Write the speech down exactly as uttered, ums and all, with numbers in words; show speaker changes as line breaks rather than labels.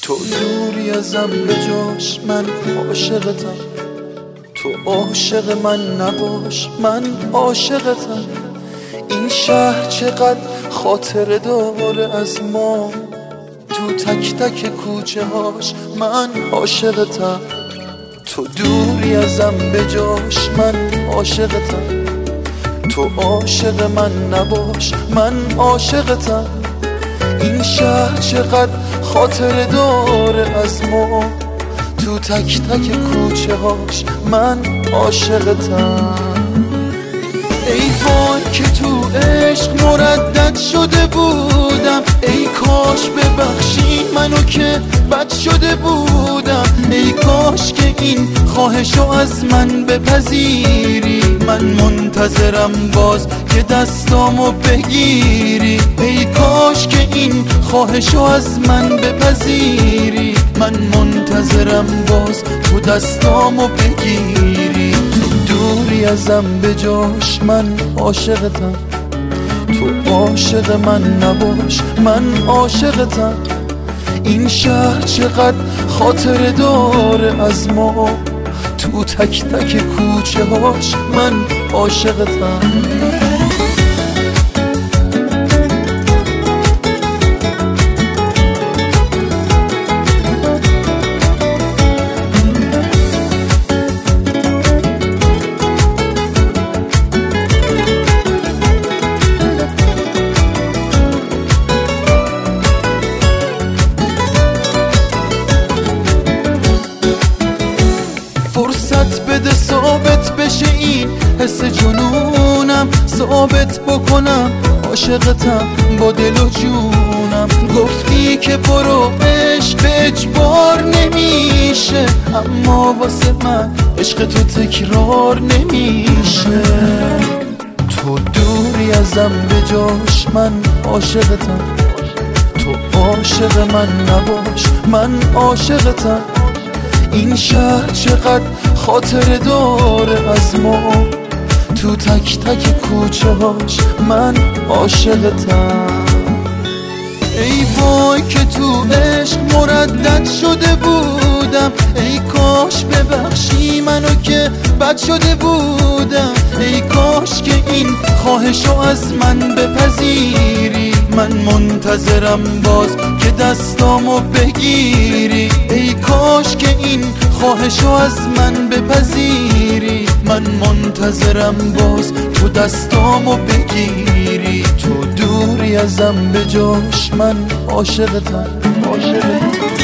تو دوری ازم به جاش، من عاشقتم. تو عاشق من نباش، من عاشقتم. این شهر چقدر خاطره داره از ما، تو تک تک کوچه هاش من عاشقتم. تو دوری ازم به جاش، من عاشقتم. تو عاشق من نباش، من عاشقتم. این شهر چقدر خاطره داره از ما، تو تک تک کوچه هاش من عاشقتم. ای وای که تو عشق مردد شده بودم، ای کاش ببخشی منو که بد شده بودم. ای کاش که این خواهشو از من بپذیری، من منتظرم باز که دستامو بگیری. ای کاش که این خواهشو از من بپذیری، من منتظرم باز تو دستامو بگیری. تو دوری ازم به جاش، من عاشقتم. تو عاشق من نباش، من عاشقتم. این شهر چقدر خاطره داره از ما، تو تک تک کوچه هاش من عاشقتم. فرصت بده ثابت بشه این حس جنونم، ثابت بکنم عاشقتم با دل و جونم. گفتی که برو عشق به اجبار نمیشه، اما واسه من عشق تو تکرار نمیشه. تو دوری ازم به جاش، من عاشقتم. تو عاشق من نباش، من عاشقتم. این شهر چقدر خاطره داره از ما، تو تک تک کوچه هاش من عاشقتم. ای وای که تو عشق مردد شده بودم، ای کاش ببخشی منو که بد شده بودم. ای کاش که این خواهشو از من بپذیری، من منتظرم باز که دستامو بگیری. ای کاش که این خواهشو از من بپذیری، من منتظرم باز تو دستامو بگیری. تو دوری ازم به جاش، من عاشقتم، عاشقتم.